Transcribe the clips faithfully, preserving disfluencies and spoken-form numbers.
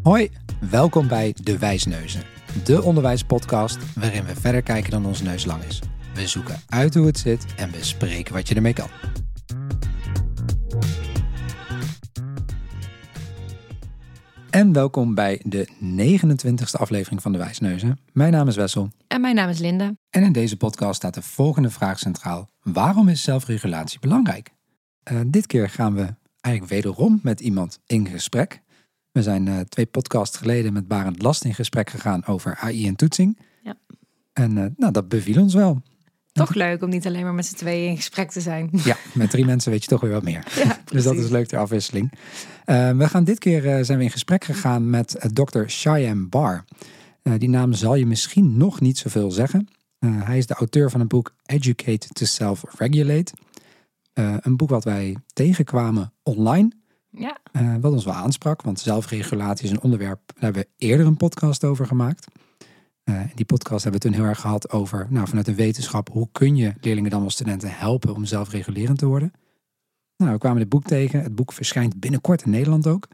Hoi, welkom bij De Wijsneuzen, de onderwijspodcast waarin we verder kijken dan onze neus lang is. We zoeken uit hoe het zit en bespreken wat je ermee kan. En welkom bij de negenentwintigste aflevering van De Wijsneuzen. Mijn naam is Wessel. En mijn naam is Linda. En in deze podcast staat de volgende vraag centraal. Waarom is zelfregulatie belangrijk? Uh, dit keer gaan we eigenlijk wederom met iemand in gesprek. We zijn uh, twee podcasts geleden met Barend Last in gesprek gegaan over A I en toetsing. Ja. En uh, nou, dat beviel ons wel. Toch leuk om niet alleen maar met z'n tweeën in gesprek te zijn. Ja, met drie mensen weet je toch weer wat meer. Ja, dus dat is leuk ter afwisseling. Uh, we gaan dit keer uh, zijn we in gesprek gegaan met uh, dokter Shyam Bar. Uh, die naam zal je misschien nog niet zoveel zeggen. Uh, hij is de auteur van een boek Educate to Self-Regulate. Uh, een boek wat wij tegenkwamen online. Ja. Uh, wat ons wel aansprak, want zelfregulatie is een onderwerp, daar hebben we eerder een podcast over gemaakt. Uh, die podcast hebben we toen heel erg gehad over, nou, vanuit de wetenschap, hoe kun je leerlingen dan wel studenten helpen om zelfregulerend te worden? Nou, we kwamen dit boek tegen. Het boek verschijnt binnenkort in Nederland ook.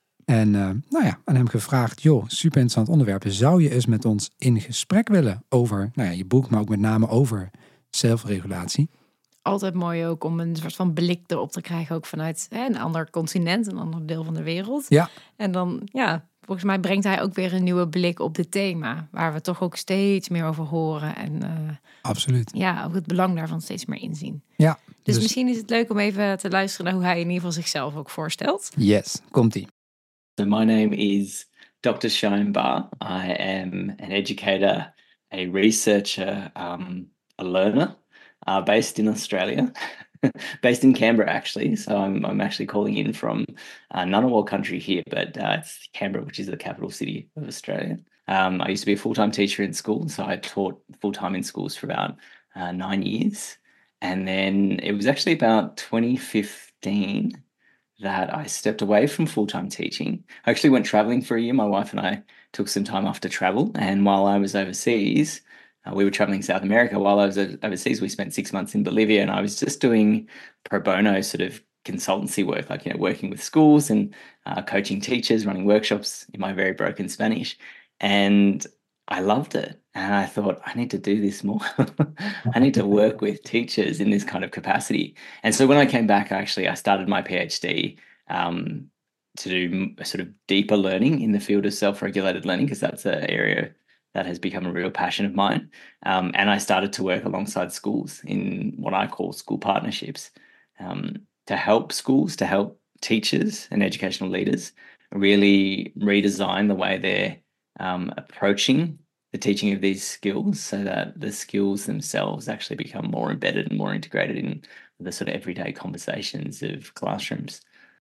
En uh, nou ja, aan hem gevraagd, joh, super interessant onderwerp. Zou je eens met ons in gesprek willen over, nou ja, je boek, maar ook met name over zelfregulatie? Altijd mooi ook om een soort van blik erop te krijgen, ook vanuit hè, een ander continent, een ander deel van de wereld. Ja. En dan, ja, volgens mij brengt hij ook weer een nieuwe blik op dit thema, waar we toch ook steeds meer over horen. En uh, absoluut. Ja, ook het belang daarvan steeds meer inzien. Ja. Dus, dus misschien is het leuk om even te luisteren naar hoe hij in ieder geval zichzelf ook voorstelt. Yes, komt-ie. So my name is doctor Shyam Bar. I am an educator, a researcher, um, a learner. Uh, based in Australia, based in Canberra actually. So I'm I'm actually calling in from uh, Ngunnawal country here, but uh, it's Canberra, which is the capital city of Australia. Um, I used to be a full-time teacher in school, so I taught full-time in schools for about uh, nine years, and then it was actually about twenty fifteen that I stepped away from full-time teaching. I actually went traveling for a year. My wife and I took some time off to travel, and while I was overseas. Uh, we were traveling South America. While I was overseas, we spent six months in Bolivia, and I was just doing pro bono sort of consultancy work, like, you know, working with schools and uh, coaching teachers, running workshops in my very broken Spanish. And I loved it. And I thought, I need to do this more. I need to work with teachers in this kind of capacity. And so when I came back, actually, I started my PhD um, to do a sort of deeper learning in the field of self-regulated learning, because that's an area that has become a real passion of mine. Um, and I started to work alongside schools in what I call school partnerships um, to help schools, to help teachers and educational leaders really redesign the way they're um, approaching the teaching of these skills so that the skills themselves actually become more embedded and more integrated in the sort of everyday conversations of classrooms.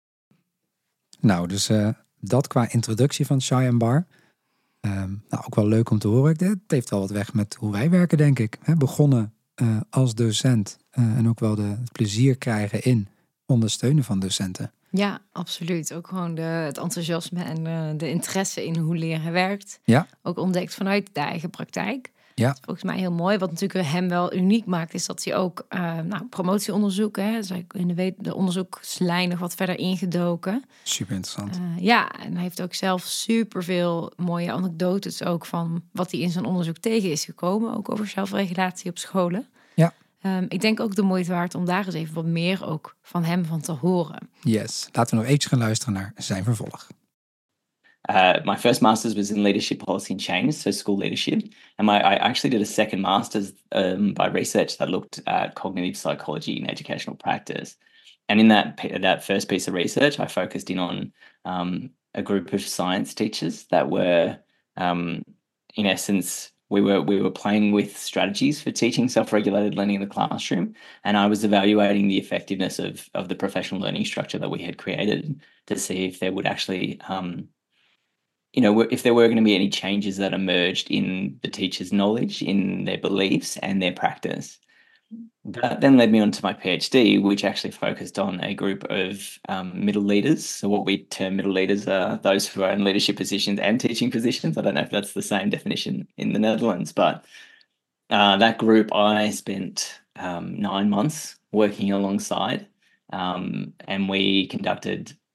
Nou, dus uh, dat qua introductie van Shyam Bar. Um, nou, ook wel leuk om te horen. Het heeft wel wat weg met hoe wij werken, denk ik. He, begonnen uh, als docent uh, en ook wel de, het plezier krijgen in ondersteunen van docenten. Ja, absoluut. Ook gewoon de, het enthousiasme en de, de interesse in hoe leren werkt. Ja. Ook ontdekt vanuit de eigen praktijk. Ja. Dat is volgens mij heel mooi. Wat natuurlijk hem wel uniek maakt, is dat hij ook uh, nou, promotieonderzoek, hè, dus in de, de onderzoekslijn nog wat verder ingedoken. Super interessant. Uh, ja, en hij heeft ook zelf superveel mooie anekdotes ook van wat hij in zijn onderzoek tegen is gekomen. Ook over zelfregulatie op scholen. Ja. Um, ik denk ook de moeite waard om daar eens even wat meer ook van hem van te horen. Yes, laten we nog eventjes gaan luisteren naar zijn vervolg. Uh, my first master's was in leadership policy and change, so school leadership. And my, I actually did a second master's um, by research that looked at cognitive psychology in educational practice. And in that that first piece of research, I focused in on um, a group of science teachers that were, um, in essence, we were we were playing with strategies for teaching self-regulated learning in the classroom, and I was evaluating the effectiveness of of the professional learning structure that we had created to see if there would actually um, you know, if there were going to be any changes that emerged in the teacher's knowledge, in their beliefs and their practice. That then led me on to my PhD, which actually focused on a group of um, middle leaders. So what we term middle leaders are those who are in leadership positions and teaching positions. I don't know if that's the same definition in the Netherlands, but uh, that group I spent um, nine months working alongside, um, and we conducted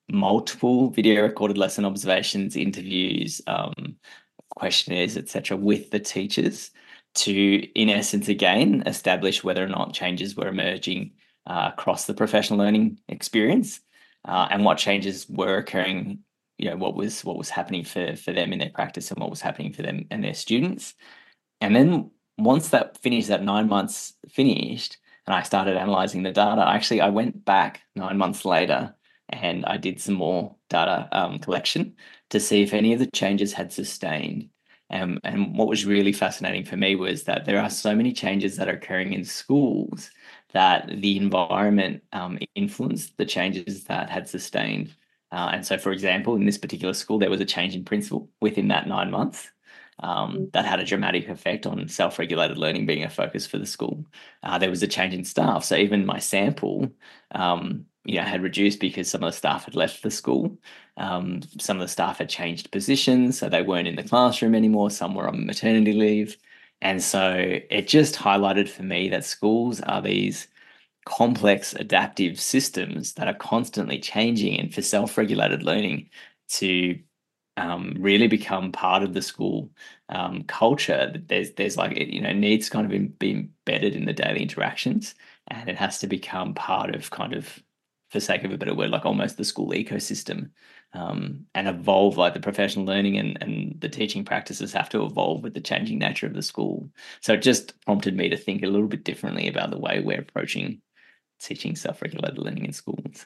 multiple video recorded lesson observations, interviews, um, questionnaires, et cetera, with the teachers to, in essence, again, establish whether or not changes were emerging uh, across the professional learning experience uh, and what changes were occurring, you know, what was what was happening for, for them in their practice and what was happening for them and their students. And then once that finished, that nine months finished, and I started analyzing the data, actually, I went back nine months later and I did some more data um, collection to see if any of the changes had sustained. Um, and what was really fascinating for me was that there are so many changes that are occurring in schools that the environment um, influenced the changes that had sustained. Uh, and so, for example, in this particular school, there was a change in principal within that nine months. Um, that had a dramatic effect on self-regulated learning being a focus for the school. Uh, there was a change in staff. So even my sample, um, you know, had reduced because some of the staff had left the school. Um, some of the staff had changed positions, so they weren't in the classroom anymore. Some were on maternity leave. And so it just highlighted for me that schools are these complex adaptive systems that are constantly changing, and for self-regulated learning to um, really become part of the school um, culture, there's there's like it, you know needs kind of be embedded in the daily interactions, and it has to become part of kind of, for sake of a better word, like almost the school ecosystem, um, and evolve. Like the professional learning and, and the teaching practices have to evolve with the changing nature of the school. So it just prompted me to think a little bit differently about the way we're approaching teaching self-regulated learning in schools.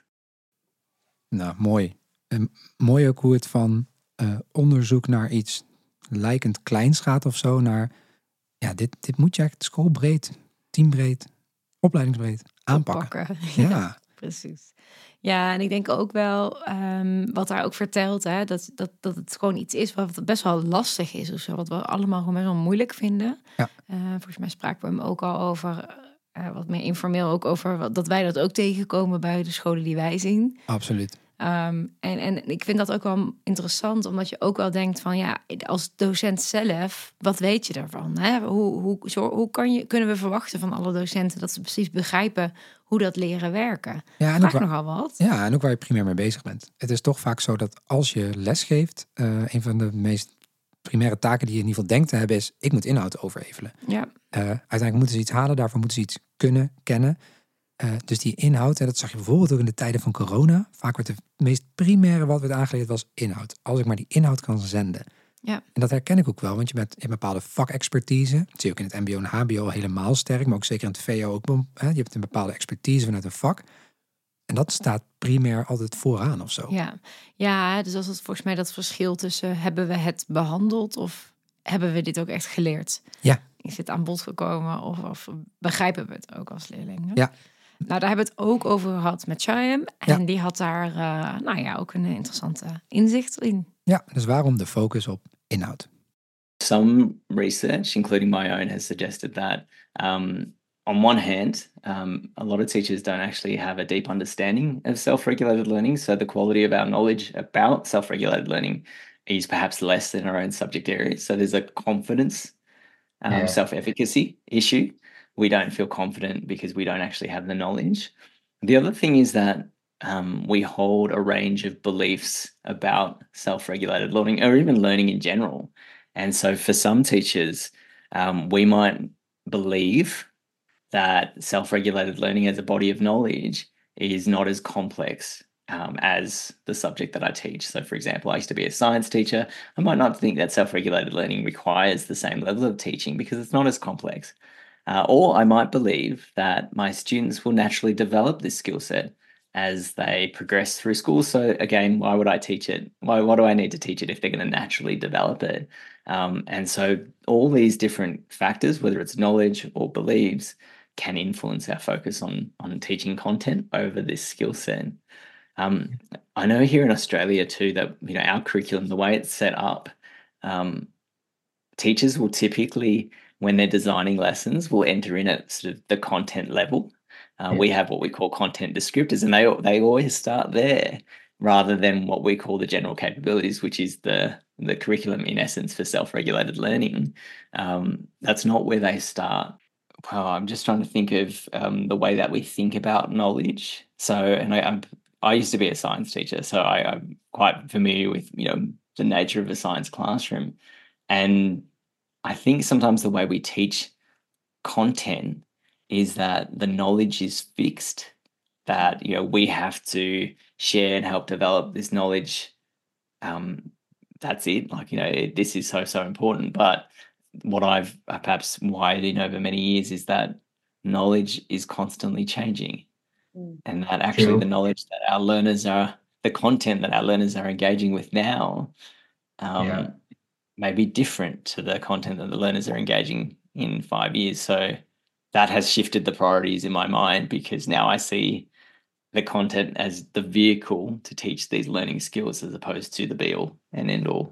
Nou, mooi. En mooi ook hoe het van uh, onderzoek naar iets lijkend kleins gaat of zo, naar ja, dit, dit moet je echt schoolbreed, teambreed, opleidingsbreed aanpakken. Oppakken. Ja. Ja, precies. Ja, en ik denk ook wel, um, wat daar ook vertelt, hè, dat, dat, dat het gewoon iets is wat best wel lastig is of zo, wat we allemaal gewoon best wel moeilijk vinden. Ja. Uh, volgens mij spraken we hem ook al over, uh, wat meer informeel ook over, wat, dat wij dat ook tegenkomen bij de scholen die wij zien. Absoluut. Um, en, en ik vind dat ook wel interessant, omdat je ook wel denkt van ja, als docent zelf, wat weet je daarvan? Hè? Hoe, hoe, zo, hoe kan je, kunnen we verwachten van alle docenten dat ze precies begrijpen hoe dat leren werken? Ja, en Vraag ook waar, nogal wat. Ja, en ook waar je primair mee bezig bent. Het is toch vaak zo dat als je les geeft, uh, een van de meest primaire taken die je in ieder geval denkt te hebben is, ik moet inhoud overhevelen. Ja. Uh, uiteindelijk moeten ze iets halen, daarvoor moeten ze iets kunnen, kennen. Uh, dus die inhoud, hè, dat zag je bijvoorbeeld ook in de tijden van corona. Vaak werd het meest primaire wat werd aangeleerd was inhoud. Als ik maar die inhoud kan zenden. Ja. En dat herken ik ook wel, want je, bent, je hebt bepaalde vakexpertise. Dat zie je ook in het mbo en h b o helemaal sterk, maar ook zeker in het v o ook. Hè, je hebt een bepaalde expertise vanuit een vak. En dat staat primair altijd vooraan of zo. Ja, ja, dus dat is volgens mij dat verschil tussen hebben we het behandeld of hebben we dit ook echt geleerd? Ja. Is het aan bod gekomen of, of begrijpen we het ook als leerling? Hè? Ja. Nou, daar hebben we het ook over gehad met Chaim. En Ja. die had daar, uh, nou ja, ook een interessante inzicht in. Ja, dus waarom de focus op inhoud? Some research, including my own, has suggested that um, on one hand, um, a lot of teachers don't actually have a deep understanding of self-regulated learning. So the quality of our knowledge about self-regulated learning is perhaps less than our own subject areas. So there's a confidence, um, Yeah. self-efficacy issue. We don't feel confident because we don't actually have the knowledge. The other thing is that um, we hold a range of beliefs about self-regulated learning or even learning in general. And so for some teachers, um, we might believe that self-regulated learning as a body of knowledge is not as complex um, as the subject that I teach. So for example, I used to be a science teacher. I might not think that self-regulated learning requires the same level of teaching because it's not as complex. Uh, or I might believe that my students will naturally develop this skill set as they progress through school. So again, why would I teach it? Why, why do I need to teach it if they're going to naturally develop it? Um, and so all these different factors, whether it's knowledge or beliefs, can influence our focus on, on teaching content over this skill set. Um, I know here in Australia too that, you know, our curriculum, the way it's set up, um, teachers will typically, when they're designing lessons, will enter in at sort of the content level. Uh, Yeah. We have what we call content descriptors, and they they always start there rather than what we call the general capabilities, which is the the curriculum in essence for self-regulated learning. Um, that's not where they start. Well, I'm just trying to think of um, the way that we think about knowledge. So, and I, I'm I used to be a science teacher, so I, I'm quite familiar with, you know, the nature of a science classroom. And I think sometimes the way we teach content is that the knowledge is fixed, that, you know, we have to share and help develop this knowledge. Um, that's it. Like, you know, it, this is so, so important. But what I've perhaps wired in over many years is that knowledge is constantly changing. Mm. And that actually True. The knowledge that our learners are, the content that our learners are engaging with now um, yeah. may be different to the content that the learners are engaging in five years. So that has shifted the priorities in my mind, because now I see the content as the vehicle to teach these learning skills as opposed to the be all and end all.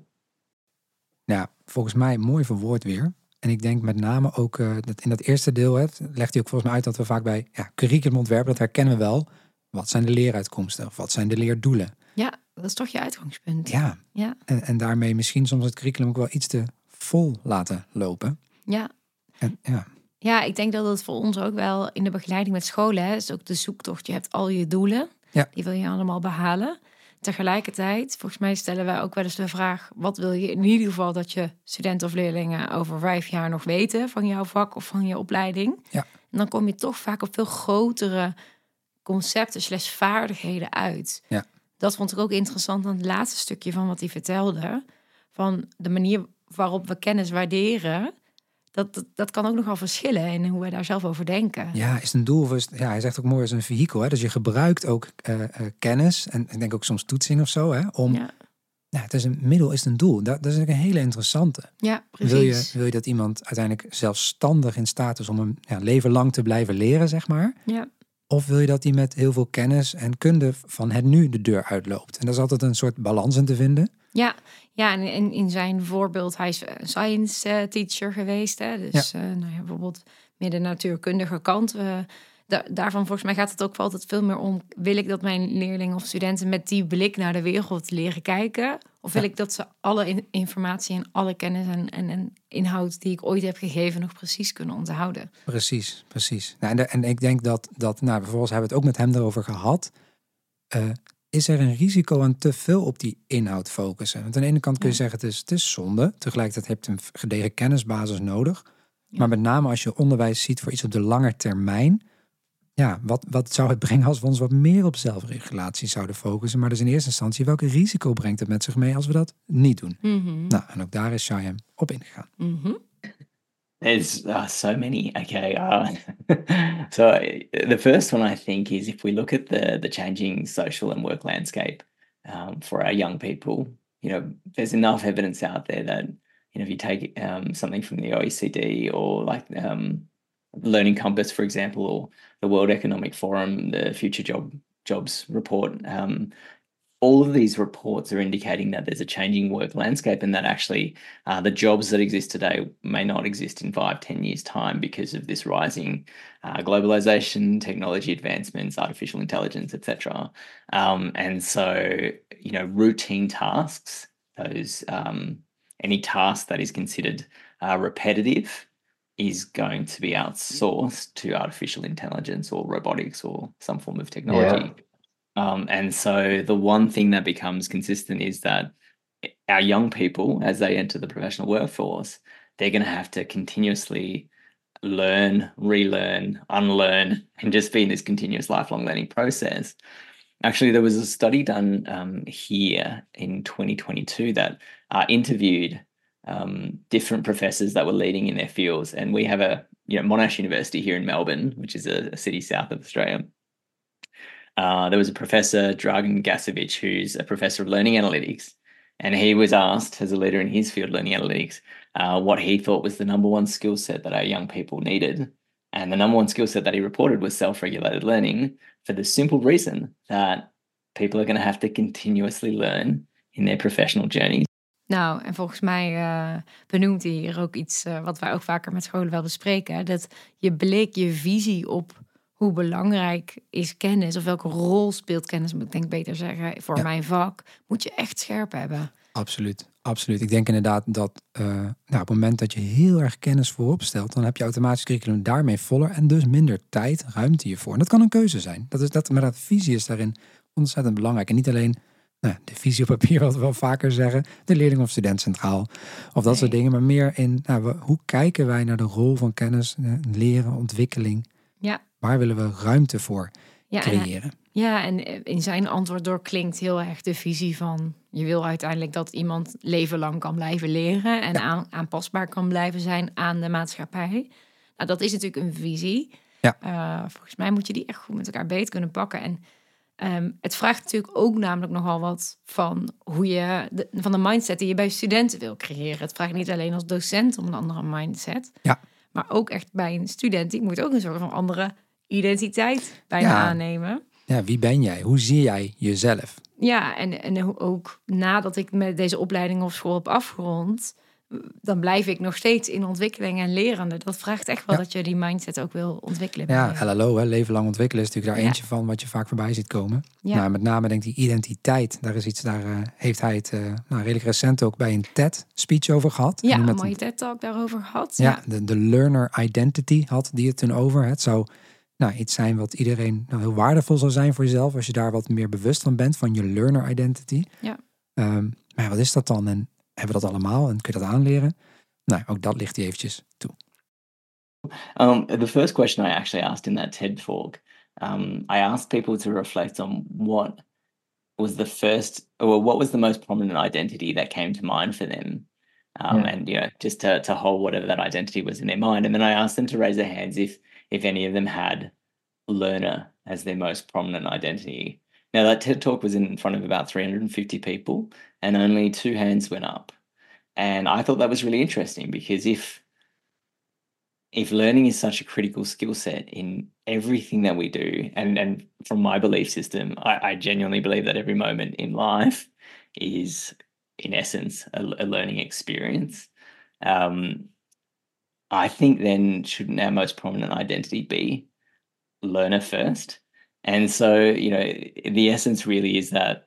Ja, volgens mij mooi verwoord weer. En ik denk met name ook uh, dat in dat eerste deel hè, legt hij ook volgens mij uit dat we vaak bij ja, curriculumontwerp, dat herkennen we wel. Wat zijn de leeruitkomsten? Of wat zijn de leerdoelen? Ja, dat is toch je uitgangspunt. Ja, ja. En, en daarmee misschien soms het curriculum ook wel iets te vol laten lopen. Ja. En, ja. Ja, ik denk dat het voor ons ook wel in de begeleiding met scholen hè, is ook de zoektocht. Je hebt al je doelen, ja. Die wil je allemaal behalen. Tegelijkertijd, volgens mij stellen wij ook wel eens de vraag, wat wil je in ieder geval dat je studenten of leerlingen over vijf jaar nog weten van jouw vak of van je opleiding? Ja. En dan kom je toch vaak op veel grotere concepten slash vaardigheden uit. Ja. Dat vond ik ook interessant aan het laatste stukje van wat hij vertelde. Van de manier waarop we kennis waarderen. Dat, dat, dat kan ook nogal verschillen in hoe wij daar zelf over denken. Ja, is het een doel? Of is het, ja, hij zegt ook mooi als een vehikel. Hè? Dus je gebruikt ook uh, uh, kennis en ik denk ook soms toetsing of zo. Hè? Om, ja. Nou, het is een middel, is het een doel. Dat, dat is ook een hele interessante. Ja, precies. Wil je, wil je dat iemand uiteindelijk zelfstandig in staat is om een ja, leven lang te blijven leren, zeg maar? Ja. Of wil je dat hij met heel veel kennis en kunde van het nu de deur uitloopt? En daar is altijd een soort balans in te vinden. Ja, ja en in, in zijn voorbeeld, hij is een science uh, teacher geweest. Hè? Dus ja. Uh, nou ja, bijvoorbeeld meer de natuurkundige kant. Uh, da- daarvan volgens mij gaat het ook altijd veel meer om, wil ik dat mijn leerlingen of studenten met die blik naar de wereld leren kijken? Of wil ja. ik dat ze alle in- informatie en alle kennis en, en, en inhoud die ik ooit heb gegeven nog precies kunnen onthouden? Precies, precies. Nou, en, en ik denk dat, dat nou, bijvoorbeeld hebben we het ook met hem erover gehad. Uh, Is er een risico aan te veel op die inhoud focussen? Want aan de ene kant kun je ja. zeggen, het is, het is zonde. Tegelijkertijd heb je een gedegen kennisbasis nodig. Ja. Maar met name als je onderwijs ziet voor iets op de lange termijn. Ja, wat, wat zou het brengen als we ons wat meer op zelfregulatie zouden focussen? Maar dus in eerste instantie, welke risico brengt het met zich mee als we dat niet doen? Mm-hmm. Nou, en ook daar is Shyam op ingegaan. Mm-hmm. There's uh, so many. Okay. Uh, so the first one I think is if we look at the the changing social and work landscape um, for our young people, you know, there's enough evidence out there that, you know, if you take um, something from the O E C D or like um, Learning Compass, for example, or the World Economic Forum, the Future Job Jobs Report, um, all of these reports are indicating that there's a changing work landscape and that actually uh, the jobs that exist today may not exist in five, ten years' time because of this rising uh, globalization, technology advancements, artificial intelligence, et cetera. Um, and so, you know, routine tasks, those um, any task that is considered uh, repetitive is going to be outsourced to artificial intelligence or robotics or some form of technology. Yeah. Um, and so the one thing that becomes consistent is that our young people, as they enter the professional workforce, they're going to have to continuously learn, relearn, unlearn, and just be in this continuous lifelong learning process. Actually, there was a study done um, here in twenty twenty-two that uh, interviewed um, different professors that were leading in their fields. And we have a, you know, Monash University here in Melbourne, which is a, a city south of Australia. Uh, there was a professor, Dragan Gasovic, who's a professor of learning analytics. And he was asked, as a leader in his field, learning analytics, uh, what he thought was the number one skill set that our young people needed. And the number one skill set that he reported was self-regulated learning, for the simple reason that people are going to have to continuously learn in their professional journeys. Nou, en volgens mij uh, benoemt hij hier ook iets uh, wat wij ook vaker met scholen wel bespreken. Dat je blik, je visie op hoe belangrijk is kennis, of welke rol speelt kennis, moet ik denk beter zeggen, voor ja. mijn vak, moet je echt scherp hebben. Absoluut, absoluut. Ik denk inderdaad dat uh, nou, op het moment dat je heel erg kennis voorop stelt, dan heb je automatisch curriculum daarmee voller en dus minder tijd, ruimte hiervoor. En dat kan een keuze zijn. Dat is dat, maar dat visie is daarin ontzettend belangrijk. En niet alleen nou, de visie op papier, wat we wel vaker zeggen, de leerling of student centraal. Of dat Nee. soort dingen, maar meer in nou, we, hoe kijken wij naar de rol van kennis, eh, leren, ontwikkeling. Ja. Waar willen we ruimte voor Ja, en, creëren? ja, en in zijn antwoord doorklinkt heel erg de visie van... je wil uiteindelijk dat iemand leven lang kan blijven leren... en Ja. aan, aanpasbaar kan blijven zijn aan de maatschappij. Nou, dat is natuurlijk een visie. Ja. Uh, volgens mij moet je die echt goed met elkaar beet kunnen pakken. En um, het vraagt natuurlijk ook namelijk nogal wat van hoe je... De, van de mindset die je bij studenten wil creëren. Het vraagt niet alleen als docent om een andere mindset... Ja. maar ook echt bij een student. Die moet ook een soort van andere identiteit bijna Ja. aannemen. Ja, wie ben jij? Hoe zie jij jezelf? Ja, en, en ook nadat ik met deze opleiding op school heb afgerond... dan blijf ik nog steeds in ontwikkeling en lerende. Dat vraagt echt wel Ja. dat je die mindset ook wil ontwikkelen. Ja, bij je. L L O, hè, leven lang ontwikkelen, is natuurlijk daar Ja. eentje van wat je vaak voorbij ziet komen. Ja. Nou, met name denk ik die identiteit. Daar is iets, daar uh, heeft hij het uh, nou, redelijk recent ook bij een TED-speech over gehad. Ja, En een met mooie TED-talk daarover gehad. Ja, Ja, de, de learner identity had die het toen over. Het zou nou, iets zijn wat iedereen nou, heel waardevol zou zijn voor jezelf... als je daar wat meer bewust van bent, van je learner identity. Ja. Um, maar ja, wat is dat dan? En hebben we dat allemaal? En kun je dat aanleren? Nou, ook dat ligt hij eventjes toe. Um, the first question I actually asked in that TED talk, um, I asked people to reflect on what was the first, or what was the most prominent identity that came to mind for them. Um, Yeah. And, you know, just to, to hold whatever that identity was in their mind. And then I asked them to raise their hands if, if any of them had learner as their most prominent identity. Now, that TED talk was in front of about three hundred fifty people, and only two hands went up. And I thought that was really interesting because if if learning is such a critical skill set in everything that we do, and, and from my belief system, I, I genuinely believe that every moment in life is, in essence, a, a learning experience. Um, I think then shouldn't our most prominent identity be learner first? And so, you know, the essence really is that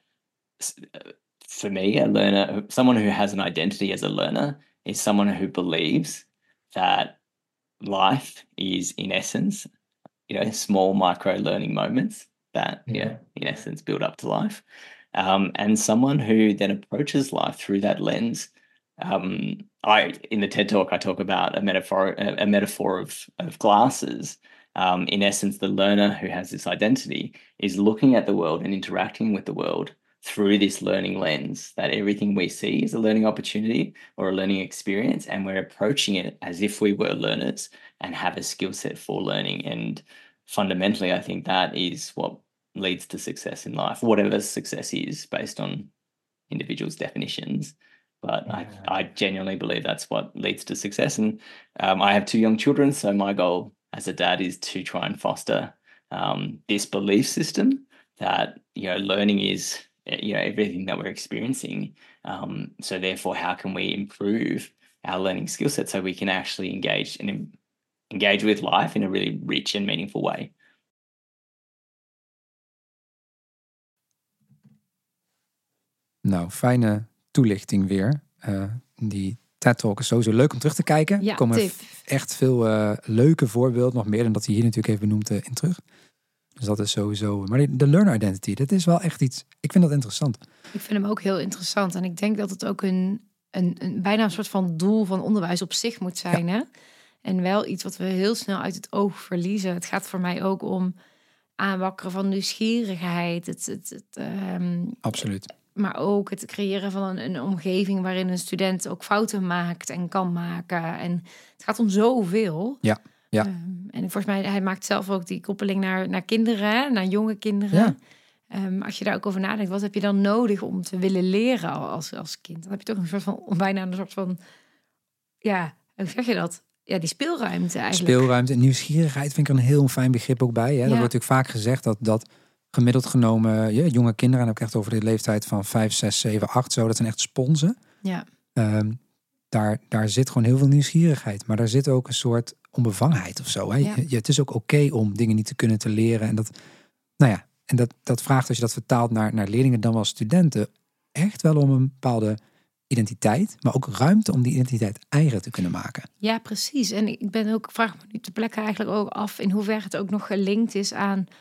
for me, a learner, someone who has an identity as a learner is someone who believes that life is, in essence, you know, small micro learning moments that, yeah. you know, in essence, build up to life. Um, and someone who then approaches life through that lens. Um, I in the TED talk, I talk about a metaphor, a, a metaphor of, of glasses. Um, in essence, the learner who has this identity is looking at the world and interacting with the world through this learning lens, that everything we see is a learning opportunity or a learning experience, and we're approaching it as if we were learners and have a skill set for learning. And fundamentally, I think that is what leads to success in life, whatever success is based on individuals' definitions. But yeah. I, I genuinely believe that's what leads to success. And um, I have two young children, so my goal as a dad is to try and foster um, this belief system that, you know, learning is, you know, everything that we're experiencing. Um, so therefore, how can we improve our learning skill set so we can actually engage and engage with life in a really rich and meaningful way? Nou, fijne toelichting weer. Uh, die TED-talk is sowieso leuk om terug te kijken. Ja, er komen tip. echt veel uh, leuke voorbeelden, nog meer dan dat hij hier natuurlijk heeft benoemd, uh, in terug. Dus dat is sowieso... Maar de learner identity, dat is wel echt iets... Ik vind dat interessant. Ik vind hem ook heel interessant. En ik denk dat het ook een, een, een bijna een soort van doel van onderwijs op zich moet zijn. Ja. Hè? En wel iets wat we heel snel uit het oog verliezen. Het gaat voor mij ook om aanwakkeren van nieuwsgierigheid. Het, het, het, um, Absoluut. Maar ook het creëren van een, een omgeving waarin een student ook fouten maakt en kan maken. En het gaat om zoveel. Ja. Ja. Um, en volgens mij, hij maakt zelf ook die koppeling naar, naar kinderen, naar jonge kinderen. Ja. Um, als je daar ook over nadenkt, wat heb je dan nodig om te willen leren als, als kind? Dan heb je toch een soort van, bijna een soort van, ja, hoe zeg je dat? Ja, die speelruimte eigenlijk. Speelruimte en nieuwsgierigheid vind ik er een heel fijn begrip ook bij. Hè? Ja. Er wordt natuurlijk vaak gezegd dat, dat gemiddeld genomen, ja, jonge kinderen, en dan heb ik echt over de leeftijd van vijf, zes, zeven, acht, zo, dat zijn echt sponsen. Ja. Um, daar, daar zit gewoon heel veel nieuwsgierigheid, maar daar zit ook een soort onbevangenheid of zo. Hè? Ja. Je, het is ook oké okay om dingen niet te kunnen te leren. En dat, nou ja, en dat, dat vraagt, als je dat vertaalt naar, naar leerlingen dan wel studenten, echt wel om een bepaalde identiteit, maar ook ruimte om die identiteit eigen te kunnen maken. Ja, precies. En ik ben ook, vraag me nu ter plekke eigenlijk ook af in hoeverre het ook nog gelinkt is aan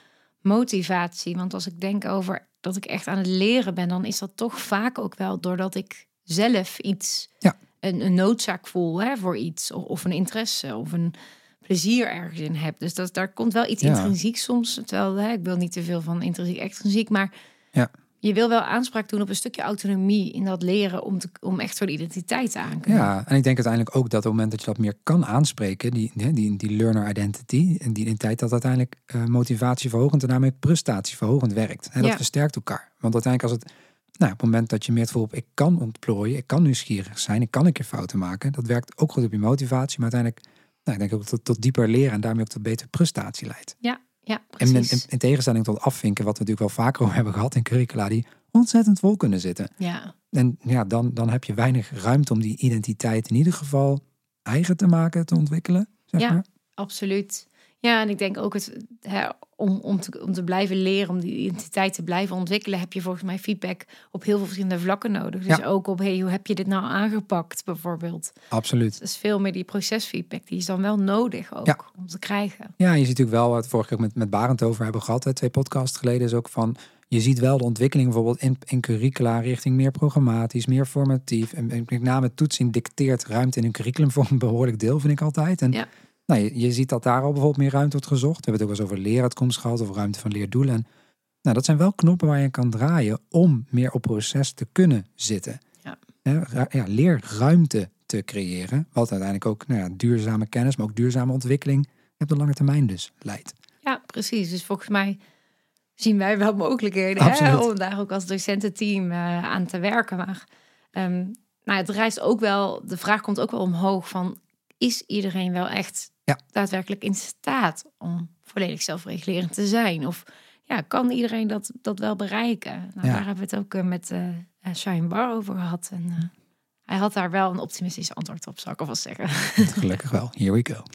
motivatie. Want als ik denk over dat ik echt aan het leren ben, dan is dat toch vaak ook wel doordat ik zelf iets, Ja. een, een noodzaak voel hè, voor iets. Of, of een interesse of een plezier ergens in heb. Dus dat, daar komt wel iets Ja. intrinsiek soms. Terwijl, hè, ik wil niet te veel van intrinsiek, extrinsiek, maar Ja. je wil wel aanspraak doen op een stukje autonomie in dat leren om, te, om echt zo'n identiteit aan te kunnen. Ja, en ik denk uiteindelijk ook dat op het moment dat je dat meer kan aanspreken, die, die, die learner identity en die identiteit, dat uiteindelijk uh, motivatieverhogend en daarmee prestatieverhogend werkt. En dat Ja. versterkt elkaar. Want uiteindelijk als het, nou, op het moment dat je meer het gevoel hebt, ik kan ontplooien, ik kan nieuwsgierig zijn, ik kan een keer fouten maken, dat werkt ook goed op je motivatie, maar uiteindelijk, nou, ik denk ook tot, tot dieper leren en daarmee ook tot betere prestatie leidt. Ja, ja, En precies. in, in, in tegenstelling tot afvinken, wat we natuurlijk wel vaker over hebben gehad in curricula, die ontzettend vol kunnen zitten. Ja. En ja, dan, dan heb je weinig ruimte om die identiteit in ieder geval eigen te maken, te ontwikkelen. Zeg Ja, maar. absoluut. Ja, en ik denk ook het, hè, om, om, te, om te blijven leren, om die identiteit te blijven ontwikkelen, heb je volgens mij feedback op heel veel verschillende vlakken nodig. Dus Ja. ook op, hey, hoe heb je dit nou aangepakt bijvoorbeeld? Absoluut. Dus veel meer die procesfeedback, die is dan wel nodig ook Ja. om te krijgen. Ja, je ziet natuurlijk wel, wat we vorige keer ook met, met Barend over hebben gehad, hè, twee podcasts geleden, is ook van, je ziet wel de ontwikkeling bijvoorbeeld in, in curricula richting meer programmatisch, meer formatief. En, en met name toetsing dicteert ruimte in een curriculum voor een behoorlijk deel, vind ik altijd. En Ja. nou, je, je ziet dat daar al bijvoorbeeld meer ruimte wordt gezocht. We hebben het ook wel eens over leeruitkomst gehad, of ruimte van leerdoelen. En, nou, dat zijn wel knoppen waar je kan draaien om meer op proces te kunnen zitten. Ja. Ja, ra- ja, leerruimte te creëren, wat uiteindelijk ook nou ja, duurzame kennis, maar ook duurzame ontwikkeling op de lange termijn dus leidt. Ja, precies. Dus volgens mij zien wij wel mogelijkheden Absoluut. hè, om daar ook als docententeam uh, aan te werken. Maar um, nou, het rijst ook wel, de vraag komt ook wel omhoog van, is iedereen wel echt Ja. daadwerkelijk in staat om volledig zelfregulerend te zijn? Of ja, kan iedereen dat, dat wel bereiken? Nou, Ja. Daar hebben we het ook uh, met uh, Shine Bar over gehad. En uh, hij had daar wel een optimistisch antwoord op, zou ik alvast zeggen. Gelukkig wel. Here we go.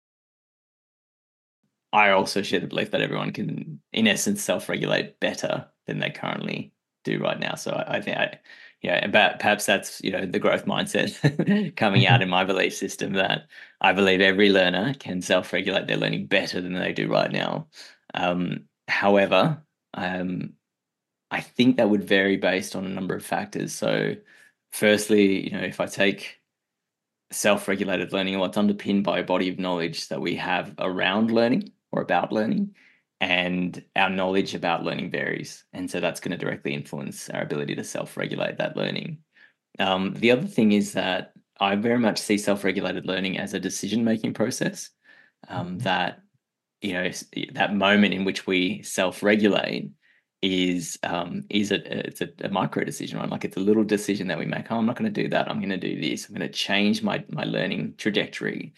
I also share the belief that everyone can, in essence, self-regulate better than they currently do right now. So I, I think, I, yeah, about perhaps that's you know the growth mindset coming out in my belief system that I believe every learner can self-regulate their learning better than they do right now. Um, however, um, I think that would vary based on a number of factors. So, firstly, you know, if I take self-regulated learning, well, it's underpinned by a body of knowledge that we have around learning or about learning, and our knowledge about learning varies, and so that's going to directly influence our ability to self-regulate that learning. Um, the other thing is that I very much see self-regulated learning as a decision-making process. Um, that you know that moment in which we self-regulate is um, is a it's a, a micro decision, right? Like it's a little decision that we make. Oh, I'm not going to do that. I'm going to do this. I'm going to change my my learning trajectory.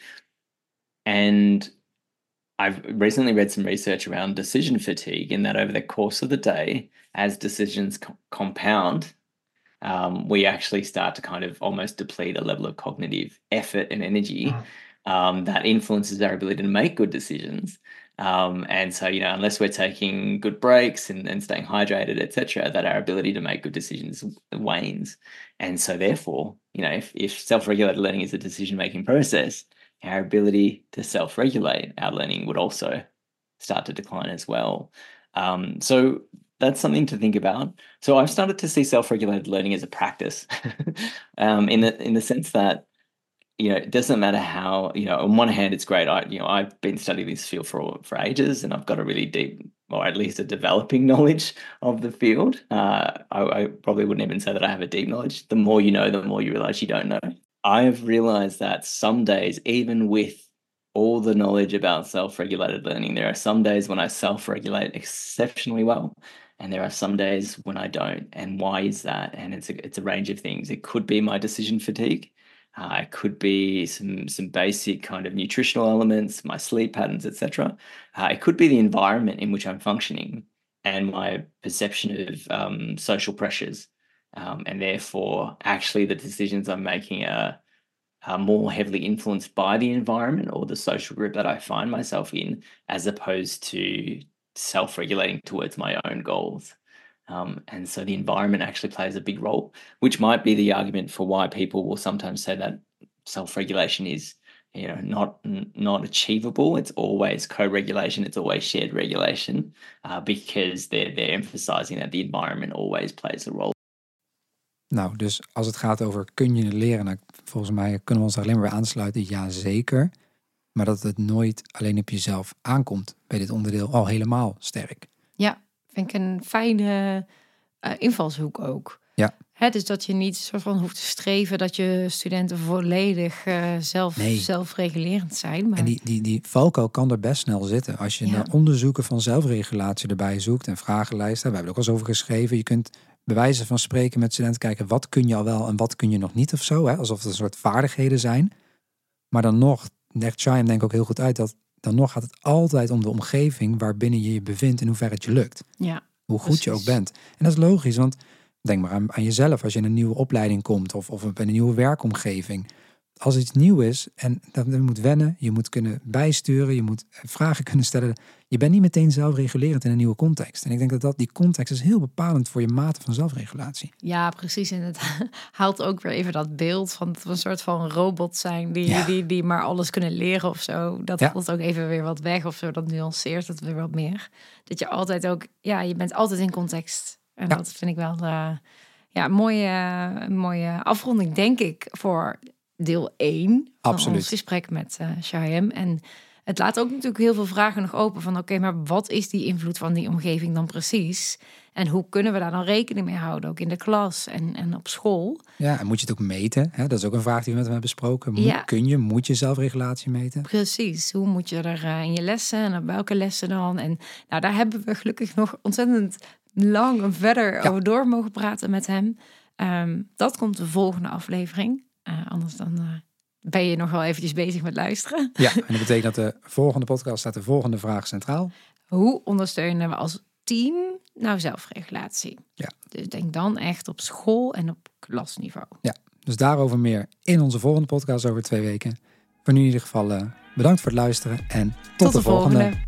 And I've recently read some research around decision fatigue, in that over the course of the day, as decisions co- compound, um, we actually start to kind of almost deplete a level of cognitive effort and energy um, that influences our ability to make good decisions. Um, and so, you know, unless we're taking good breaks and, and staying hydrated, et cetera, that our ability to make good decisions wanes. And so therefore, you know, if, if self-regulated learning is a decision-making process, our ability to self-regulate our learning would also start to decline as well. Um, so that's something to think about. So I've started to see self-regulated learning as a practice um, in the in the sense that, you know, it doesn't matter how, you know, on one hand, it's great. I, you know, I've been studying this field for, for ages, and I've got a really deep, or at least a developing knowledge of the field. Uh, I, I probably wouldn't even say that I have a deep knowledge. The more you know, the more you realize you don't know. I've realized that some days, even with all the knowledge about self-regulated learning, there are some days when I self-regulate exceptionally well, and there are some days when I don't. And why is that? And it's a, it's a range of things. It could be my decision fatigue. Uh, it could be some some basic kind of nutritional elements, my sleep patterns, et cetera. Uh, it could be the environment in which I'm functioning and my perception of um, social pressures. Um, and therefore, actually, the decisions I'm making are, are more heavily influenced by the environment or the social group that I find myself in, as opposed to self-regulating towards my own goals. Um, and so the environment actually plays a big role, which might be the argument for why people will sometimes say that self-regulation is you know, not not achievable. It's always co-regulation. It's always shared regulation, uh, because they're they're emphasizing that the environment always plays a role. Nou, dus als het gaat over kun je leren, nou, volgens mij kunnen we ons daar alleen maar bij aansluiten. Ja, zeker. Maar dat het nooit alleen op jezelf aankomt bij dit onderdeel al helemaal sterk. Ja, vind ik een fijne uh, invalshoek ook. Ja. Hè, dus dat je niet soort van hoeft te streven dat je studenten volledig uh, zelf, nee. zelfregulerend zijn. Maar... En die, die, die valkuil kan er best snel zitten. Als je ja. naar onderzoeken van zelfregulatie erbij zoekt en vragenlijsten, we hebben er ook al eens over geschreven. Je kunt bij wijze van spreken met studenten kijken, wat kun je al wel en wat kun je nog niet of zo. Hè? Alsof het een soort vaardigheden zijn. Maar dan nog, legt Shyam denk ik ook heel goed uit, dat dan nog gaat het altijd om de omgeving waarbinnen je je bevindt en hoe ver het je lukt. Ja, hoe goed precies. je ook bent. En dat is logisch, want denk maar aan, aan jezelf als je in een nieuwe opleiding komt of, of in een nieuwe werkomgeving. Als iets nieuw is en dat je moet wennen, je moet kunnen bijsturen, je moet vragen kunnen stellen. Je bent niet meteen zelfregulerend in een nieuwe context. En ik denk dat, dat die context is heel bepalend voor je mate van zelfregulatie. Ja, precies. En het haalt ook weer even dat beeld van dat we een soort van robot zijn die, ja. die, die maar alles kunnen leren of zo. Dat ja. haalt ook even weer wat weg of zo. Dat nuanceert het weer wat meer. Dat je altijd ook, ja, je bent altijd in context. En ja. dat vind ik wel de, ja, een mooie, een mooie afronding, denk ik, voor deel één van Absoluut. ons gesprek met uh, Shyam. En het laat ook natuurlijk heel veel vragen nog open van oké, okay, maar wat is die invloed van die omgeving dan precies? En hoe kunnen we daar dan rekening mee houden, ook in de klas en, en op school? Ja, en moet je het ook meten? Hè? Dat is ook een vraag die we met hem hebben besproken. Moet, ja. Kun je, moet je zelfregulatie meten? Precies, hoe moet je er uh, in je lessen en op welke lessen dan? En nou, daar hebben we gelukkig nog ontzettend lang en verder ja. over door mogen praten met hem. Um, dat komt de volgende aflevering. Uh, anders dan uh, ben je nog wel eventjes bezig met luisteren. Ja, en dat betekent dat de volgende podcast staat de volgende vraag centraal. Hoe ondersteunen we als team nou zelfregulatie? Ja. Dus denk dan echt op school en op klasniveau. Ja, dus daarover meer in onze volgende podcast over twee weken. Voor nu in ieder geval uh, bedankt voor het luisteren en tot, tot de, de volgende. volgende.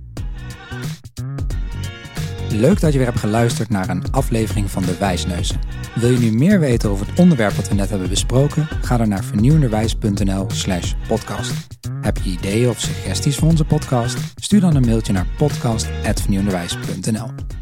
Leuk dat je weer hebt geluisterd naar een aflevering van De Wijsneuzen. Wil je nu meer weten over het onderwerp wat we net hebben besproken? Ga dan naar vernieuwenderwijs.nl slash podcast. Heb je ideeën of suggesties voor onze podcast? Stuur dan een mailtje naar podcast at vernieuwenderwijs punt n l.